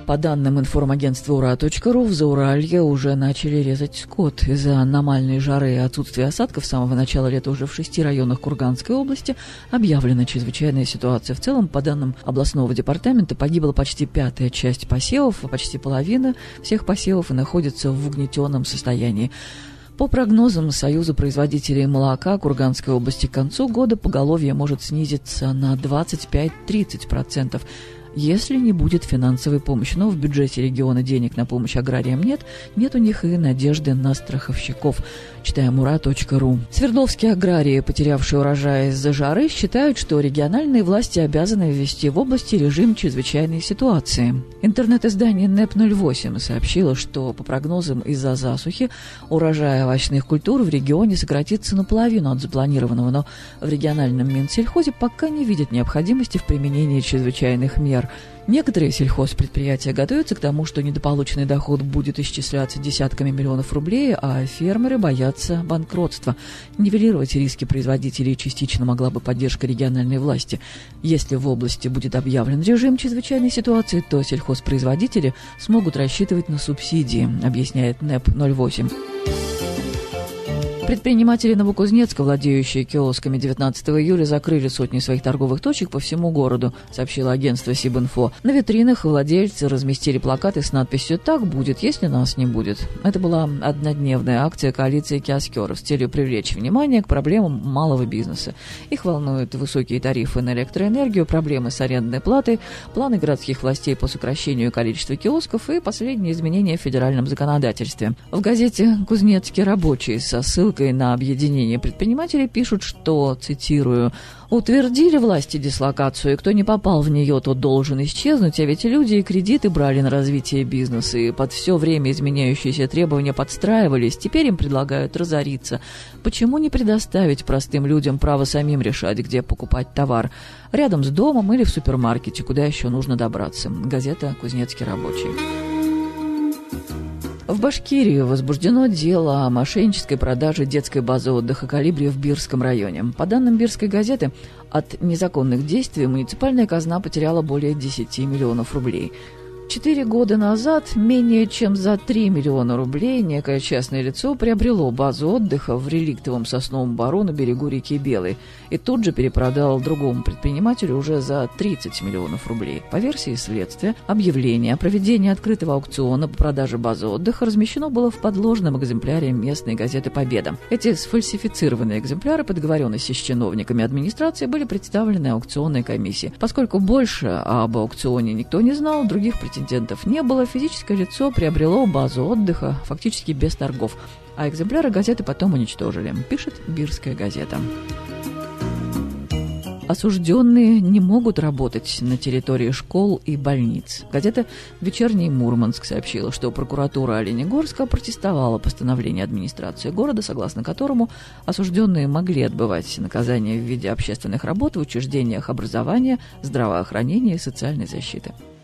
По данным информагентства УРА.ру, в Зауралье уже начали резать скот. Из-за аномальной жары и отсутствия осадков с самого начала лета уже в 6 районах Курганской области объявлена чрезвычайная ситуация. В целом, по данным областного департамента, погибла почти 1/5 часть посевов, а почти половина всех посевов и находится в угнетенном состоянии. По прогнозам Союза производителей молока Курганской области, к концу года поголовье может снизиться на 25-30%. Если не будет финансовой помощи. Но в бюджете региона денег на помощь аграриям нет у них и надежды на страховщиков. Читаем ура.ру. Свердловские аграрии, потерявшие урожай из-за жары, считают, что региональные власти обязаны ввести в области режим чрезвычайной ситуации. Интернет-издание НЭП-08 сообщило, что по прогнозам из-за засухи урожай овощных культур в регионе сократится наполовину от запланированного, но в региональном Минсельхозе пока не видят необходимости в применении чрезвычайных мер. Некоторые сельхозпредприятия готовятся к тому, что недополученный доход будет исчисляться десятками миллионов рублей, а фермеры боятся банкротства. Нивелировать риски производителей частично могла бы поддержка региональной власти. Если в области будет объявлен режим чрезвычайной ситуации, то сельхозпроизводители смогут рассчитывать на субсидии, объясняет НЭП-08. Предприниматели Новокузнецка, владеющие киосками, 19 июля закрыли сотни своих торговых точек по всему городу, сообщило агентство Сибинфо. На витринах владельцы разместили плакаты с надписью «Так будет, если нас не будет». Это была однодневная акция коалиции киоскеров с целью привлечь внимание к проблемам малого бизнеса. Их волнуют высокие тарифы на электроэнергию, проблемы с арендной платой, планы городских властей по сокращению количества киосков и последние изменения в федеральном законодательстве. В газете «Кузнецкий рабочий» со ссылкой на объединение предпринимателей пишут, что, цитирую, «Утвердили власти дислокацию, и кто не попал в нее, тот должен исчезнуть, а ведь люди и кредиты брали на развитие бизнеса, и под все время изменяющиеся требования подстраивались, теперь им предлагают разориться. Почему не предоставить простым людям право самим решать, где покупать товар? Рядом с домом или в супермаркете, куда еще нужно добраться?» Газета «Кузнецкий рабочий». В Башкирии возбуждено дело о мошеннической продаже детской базы отдыха «Колибри» в Бирском районе. По данным Бирской газеты, от незаконных действий муниципальная казна потеряла более 10 миллионов рублей. 4 года назад менее чем за 3 миллиона рублей некое частное лицо приобрело базу отдыха в реликтовом сосновом бору на берегу реки Белой и тут же перепродал другому предпринимателю уже за 30 миллионов рублей. По версии следствия, объявление о проведении открытого аукциона по продаже базы отдыха размещено было в подложном экземпляре местной газеты «Победа». Эти сфальсифицированные экземпляры по договоренности с чиновниками администрации были представлены аукционной комиссии. Поскольку больше об аукционе никто не знал, других претендентов не было, физическое лицо приобрело базу отдыха фактически без торгов, а экземпляры газеты потом уничтожили, пишет Бирская газета. Осужденные не могут работать на территории школ и больниц. Газета «Вечерний Мурманск» сообщила, что прокуратура Оленегорска протестовала постановление администрации города, согласно которому осужденные могли отбывать наказание в виде общественных работ в учреждениях образования, здравоохранения и социальной защиты.